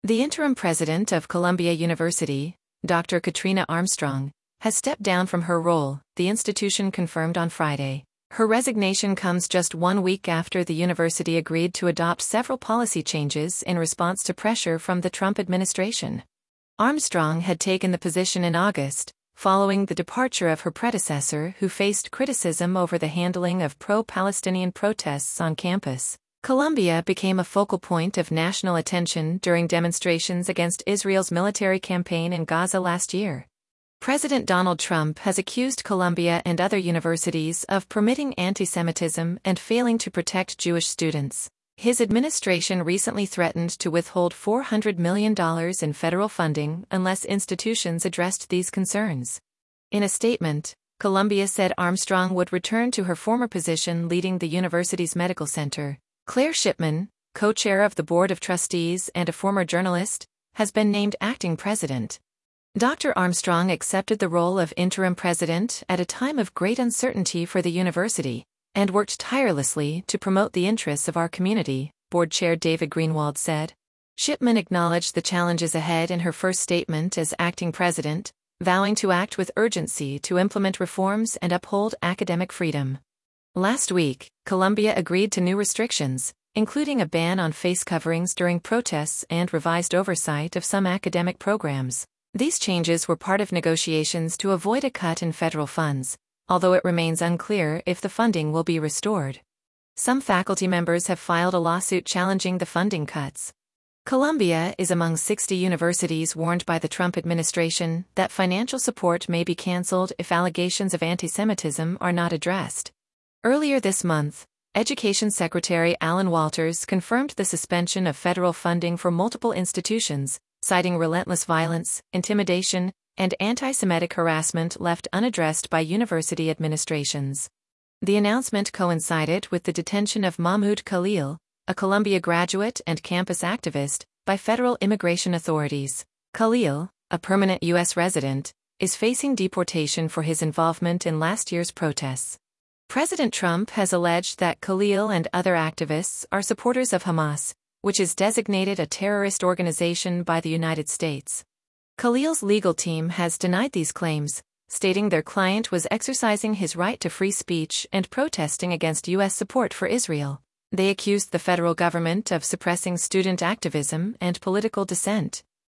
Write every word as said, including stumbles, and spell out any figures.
The interim president of Columbia University, Doctor Katrina Armstrong, has stepped down from her role, the institution confirmed on Friday. Her resignation comes just one week after the university agreed to adopt several policy changes in response to pressure from the Trump administration. Armstrong had taken the position in August, following the departure of her predecessor who faced criticism over the handling of pro-Palestinian protests on campus. Columbia became a focal point of national attention during demonstrations against Israel's military campaign in Gaza last year. President Donald Trump has accused Columbia and other universities of permitting anti-Semitism and failing to protect Jewish students. His administration recently threatened to withhold four hundred million dollars in federal funding unless institutions addressed these concerns. In a statement, Columbia said Armstrong would return to her former position leading the university's medical center. Claire Shipman, co-chair of the Board of Trustees and a former journalist, has been named acting president. Doctor Armstrong accepted the role of interim president at a time of great uncertainty for the university, and worked tirelessly to promote the interests of our community, board chair David Greenwald said. Shipman acknowledged the challenges ahead in her first statement as acting president, vowing to act with urgency to implement reforms and uphold academic freedom. Last week, Columbia agreed to new restrictions, including a ban on face coverings during protests and revised oversight of some academic programs. These changes were part of negotiations to avoid a cut in federal funds, although it remains unclear if the funding will be restored. Some faculty members have filed a lawsuit challenging the funding cuts. Columbia is among sixty universities warned by the Trump administration that financial support may be canceled if allegations of anti-Semitism are not addressed. Earlier this month, Education Secretary Alan Walters confirmed the suspension of federal funding for multiple institutions, citing relentless violence, intimidation, and anti-Semitic harassment left unaddressed by university administrations. The announcement coincided with the detention of Mahmoud Khalil, a Columbia graduate and campus activist, by federal immigration authorities. Khalil, a permanent U S resident, is facing deportation for his involvement in last year's protests. President Trump has alleged that Khalil and other activists are supporters of Hamas, which is designated a terrorist organization by the United States. Khalil's legal team has denied these claims, stating their client was exercising his right to free speech and protesting against U S support for Israel. They accused the federal government of suppressing student activism and political dissent.